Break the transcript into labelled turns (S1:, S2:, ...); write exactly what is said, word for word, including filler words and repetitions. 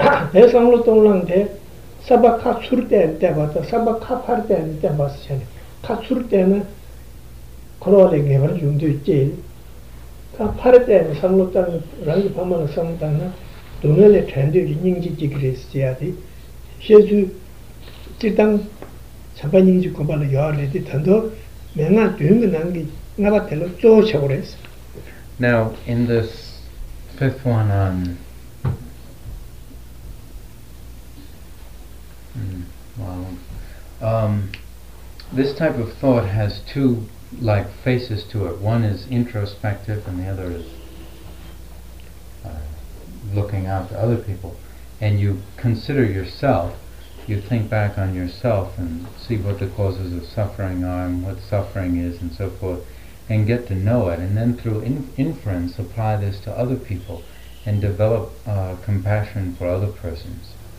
S1: 대상로 동랑대 사바 카출 때 봤다. 사바 카파르 때 봤어. 카출 때는 그러래 개발 정도 있지. 카파르 때는 상로 땅 랑이 파마는 상당한 동네의 트렌드가 인지지 그랬어야 돼. 예수 일단 자반인지 고발을 여ar래디 단도 내가 되는 난게 나가 tello 쫓아오랬어.
S2: Now, in this fifth one on mm, wow, um, this type of thought has two like faces to it. One is introspective, and the other is uh, looking out to other people. And you consider yourself. You think back on yourself and see what the causes of suffering are and what suffering is and so forth, and get to know it, and then through in inference apply this to other people and develop uh, compassion for other persons.